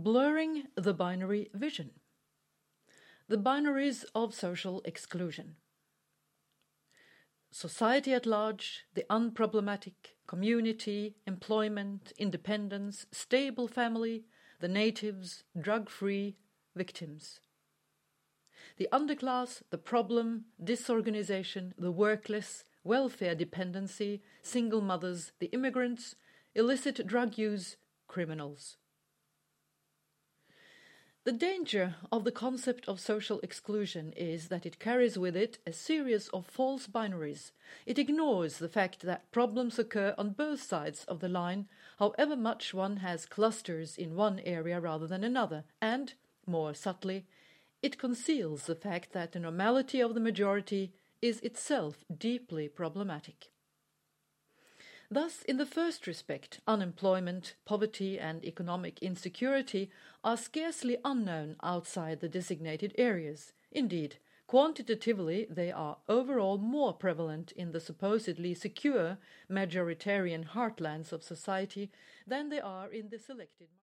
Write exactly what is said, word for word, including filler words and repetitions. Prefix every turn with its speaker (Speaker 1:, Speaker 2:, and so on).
Speaker 1: Blurring the binary vision. The binaries of social exclusion. Society at large, the unproblematic, community, employment, independence, stable family, the natives, drug-free, victims. The underclass, the problem, disorganization, the workless, welfare dependency, single mothers, the immigrants, illicit drug use, criminals. The danger of the concept of social exclusion is that it carries with it a series of false binaries. It ignores the fact that problems occur on both sides of the line, however much one has clusters in one area rather than another, and, more subtly, it conceals the fact that the normality of the majority is itself deeply problematic. Thus, in the first respect, unemployment, poverty and economic insecurity are scarcely unknown outside the designated areas. Indeed, quantitatively they are overall more prevalent in the supposedly secure majoritarian heartlands of society than they are in the selected